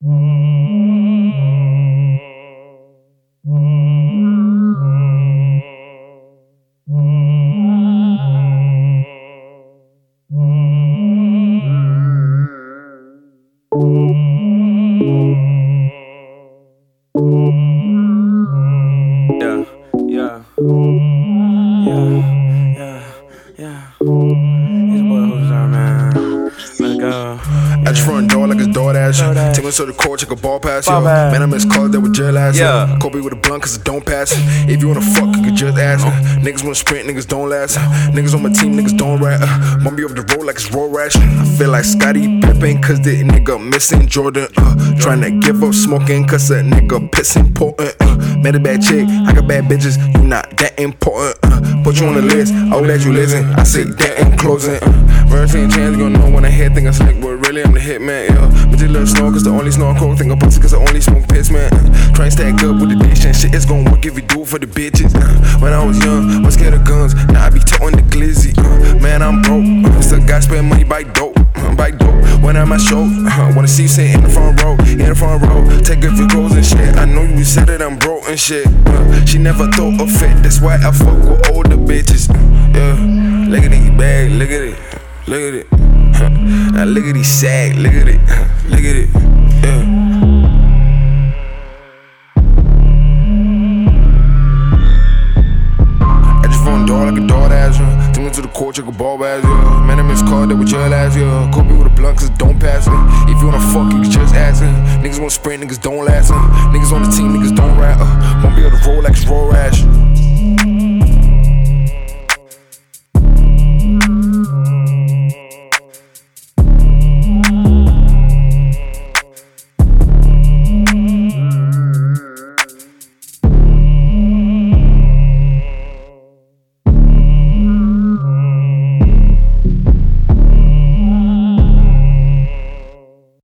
At your front door like it's DoorDash. Take me to the court, check a ball pass, yo. Man, I miss calls that were jail last year. Kobe with a blunt cause it don't pass. If you wanna fuck, you can just ask. Niggas wanna sprint, niggas don't last. Niggas on my team, niggas don't rat. Mummy off the road like it's road rash. I feel like Scottie Pippen cause the nigga missing Jordan. Trying to give up smoking cause a nigga pissing potent. Met a bad chick, I got bad bitches, you not that important. Put you on the list, I hope that you listen. I say that in closing. First thing chance, you gon' know when I hit, think I'm slick, but really I'm the hitman, yeah. But you little snore, cause the only snore cold, think I'm pussy, cause I only smoke piss, man. Try and stack up with the dish and shit, it's gon' work if you do it for the bitches. When I was young, was scared of guns, now I be toting the glizzy. Man, I'm broke, still got spend money by dope. When I'm at show, wanna see you sit in the front row, take good photos and shit. I know you said that I'm broke and shit. She never thought of fit, that's why I fuck with older bitches. Yeah, look at these bags, look at it, look at it. Now look at these sags, look at it, look at it. Yeah. Door like a DoorDash, took me to the court, check a ball pass, yeah. Man, I miss calls that were jail last year. Kobe with a blunt cause it don't pass it. If you wanna fuck, you can just ask it. Niggas wanna sprint, niggas don't last it. Niggas on the team, niggas don't rat. Won't be able to roll like it's road rash.